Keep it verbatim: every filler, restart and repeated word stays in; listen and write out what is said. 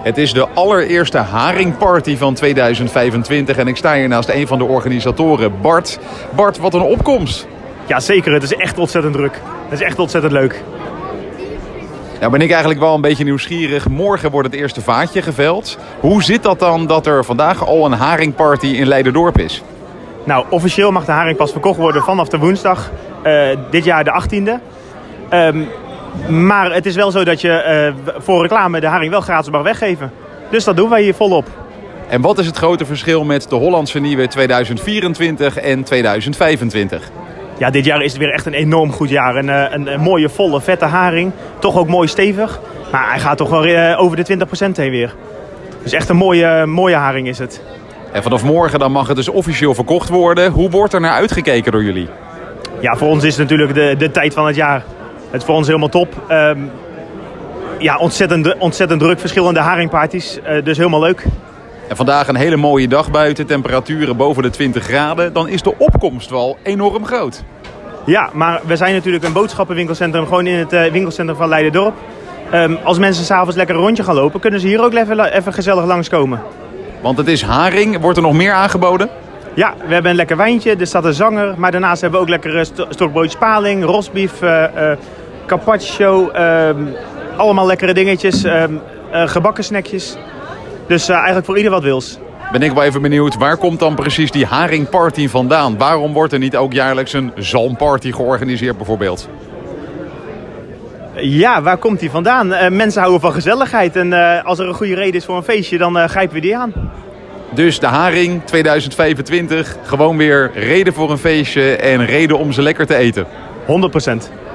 Het is de allereerste haringparty van tweeduizend vijfentwintig en ik sta hier naast een van de organisatoren, Bart. Bart, wat een opkomst. Ja, zeker. Het is echt ontzettend druk. Het is echt ontzettend leuk. Nou ben ik eigenlijk wel een beetje nieuwsgierig. Morgen wordt het eerste vaatje geveld. Hoe zit dat dan dat er vandaag al een haringparty in Leiderdorp is? Nou, officieel mag de haring pas verkocht worden vanaf de woensdag. Uh, dit jaar de achttiende. Um, maar het is wel zo dat je uh, voor reclame de haring wel gratis mag weggeven. Dus dat doen wij hier volop. En wat is het grote verschil met de Hollandse Nieuwe tweeduizend vierentwintig en tweeduizend vijfentwintig? Ja, dit jaar is het weer echt een enorm goed jaar. Een, een, een mooie, volle, vette haring. Toch ook mooi stevig. Maar hij gaat toch wel uh, over de twintig procent heen weer. Dus echt een mooie, mooie haring is het. En vanaf morgen dan mag het dus officieel verkocht worden. Hoe wordt er naar uitgekeken door jullie? Ja, voor ons is het natuurlijk de, de tijd van het jaar. Het is voor ons helemaal top. Um, ja, ontzettend, ontzettend druk. Verschillende haringparties. Uh, dus helemaal leuk. En vandaag een hele mooie dag buiten. Temperaturen boven de twintig graden. Dan is de opkomst wel enorm groot. Ja, maar we zijn natuurlijk een boodschappenwinkelcentrum. Gewoon in het uh, winkelcentrum van Leiderdorp. Um, als mensen s'avonds lekker een rondje gaan lopen, kunnen ze hier ook even, even gezellig langskomen. Want het is haring. Wordt er nog meer aangeboden? Ja, we hebben een lekker wijntje. Er staat een zanger. Maar daarnaast hebben we ook lekkere st stokbroodjes paling, rosbief, uh, uh, carpaccio. Uh, allemaal lekkere dingetjes. Uh, uh, gebakken snackjes. Dus uh, eigenlijk voor ieder wat wils. Ben ik wel even benieuwd, waar komt dan precies die haringparty vandaan? Waarom wordt er niet ook jaarlijks een zalmparty georganiseerd bijvoorbeeld? Ja, waar komt die vandaan? Uh, mensen houden van gezelligheid. En uh, als er een goede reden is voor een feestje, dan uh, grijpen we die aan. Dus de haring tweeduizend vijfentwintig, gewoon weer reden voor een feestje en reden om ze lekker te eten. honderd procent.